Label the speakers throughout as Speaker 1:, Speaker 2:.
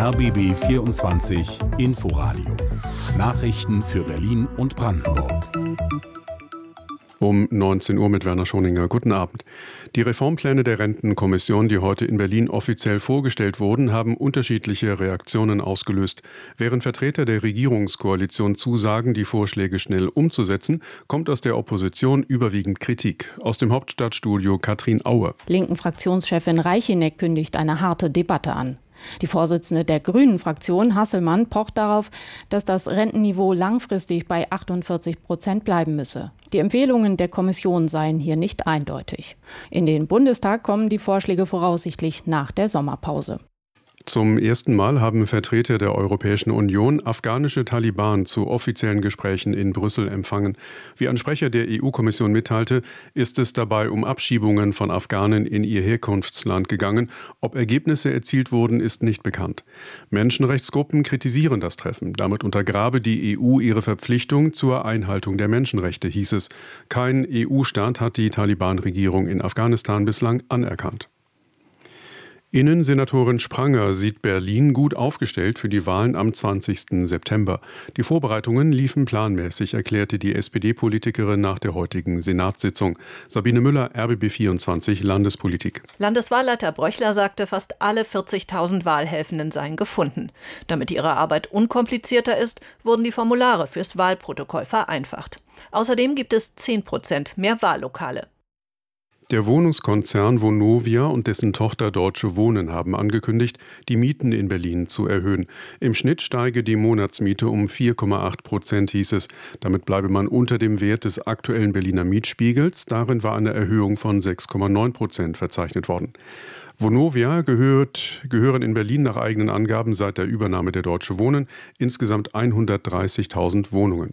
Speaker 1: RBB 24 Inforadio. Nachrichten für Berlin und Brandenburg.
Speaker 2: Um 19 Uhr mit Werner Schoninger. Guten Abend. Die Reformpläne der Rentenkommission, die heute in Berlin offiziell vorgestellt wurden, haben unterschiedliche Reaktionen ausgelöst. Während Vertreter der Regierungskoalition zusagen, die Vorschläge schnell umzusetzen, kommt aus der Opposition überwiegend Kritik. Aus dem Hauptstadtstudio Katrin Aue.
Speaker 3: Linken Fraktionschefin Reicheneck kündigt eine harte Debatte an. Die Vorsitzende der Grünen-Fraktion, Hasselmann, pocht darauf, dass das Rentenniveau langfristig bei 48% bleiben müsse. Die Empfehlungen der Kommission seien hier nicht eindeutig. In den Bundestag kommen die Vorschläge voraussichtlich nach der Sommerpause.
Speaker 2: Zum ersten Mal haben Vertreter der Europäischen Union afghanische Taliban zu offiziellen Gesprächen in Brüssel empfangen. Wie ein Sprecher der EU-Kommission mitteilte, ist es dabei um Abschiebungen von Afghanen in ihr Herkunftsland gegangen. Ob Ergebnisse erzielt wurden, ist nicht bekannt. Menschenrechtsgruppen kritisieren das Treffen. Damit untergrabe die EU ihre Verpflichtung zur Einhaltung der Menschenrechte, hieß es. Kein EU-Staat hat die Taliban-Regierung in Afghanistan bislang anerkannt. Innensenatorin Spranger sieht Berlin gut aufgestellt für die Wahlen am 20. September. Die Vorbereitungen liefen planmäßig, erklärte die SPD-Politikerin nach der heutigen Senatssitzung. Sabine Müller, RBB 24 Landespolitik.
Speaker 4: Landeswahlleiter Bröchler sagte, fast alle 40.000 Wahlhelfenden seien gefunden. Damit ihre Arbeit unkomplizierter ist, wurden die Formulare fürs Wahlprotokoll vereinfacht. Außerdem gibt es 10% mehr Wahllokale.
Speaker 2: Der Wohnungskonzern Vonovia und dessen Tochter Deutsche Wohnen haben angekündigt, die Mieten in Berlin zu erhöhen. Im Schnitt steige die Monatsmiete um 4,8%, hieß es. Damit bleibe man unter dem Wert des aktuellen Berliner Mietspiegels. Darin war eine Erhöhung von 6,9% verzeichnet worden. Vonovia gehören in Berlin nach eigenen Angaben seit der Übernahme der Deutsche Wohnen insgesamt 130.000 Wohnungen.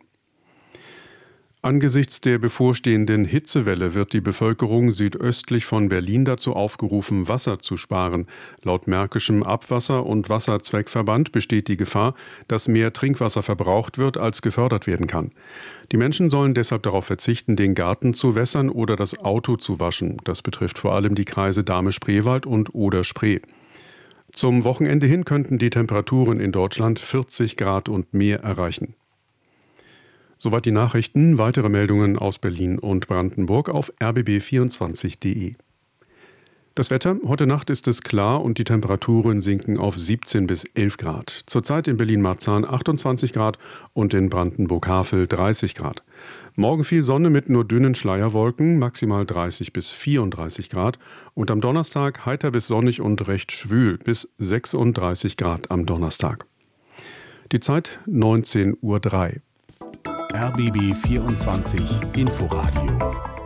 Speaker 2: Angesichts der bevorstehenden Hitzewelle wird die Bevölkerung südöstlich von Berlin dazu aufgerufen, Wasser zu sparen. Laut Märkischem Abwasser- und Wasserzweckverband besteht die Gefahr, dass mehr Trinkwasser verbraucht wird, als gefördert werden kann. Die Menschen sollen deshalb darauf verzichten, den Garten zu wässern oder das Auto zu waschen. Das betrifft vor allem die Kreise Dahme-Spreewald und Oder-Spree. Zum Wochenende hin könnten die Temperaturen in Deutschland 40 Grad und mehr erreichen. Soweit die Nachrichten. Weitere Meldungen aus Berlin und Brandenburg auf rbb24.de. Das Wetter. Heute Nacht ist es klar und die Temperaturen sinken auf 17 bis 11 Grad. Zurzeit in Berlin-Marzahn 28 Grad und in Brandenburg-Havel 30 Grad. Morgen viel Sonne mit nur dünnen Schleierwolken, maximal 30 bis 34 Grad. Und am Donnerstag heiter bis sonnig und recht schwül, bis 36 Grad am Donnerstag. Die Zeit 19:03 Uhr.
Speaker 1: RBB 24 Inforadio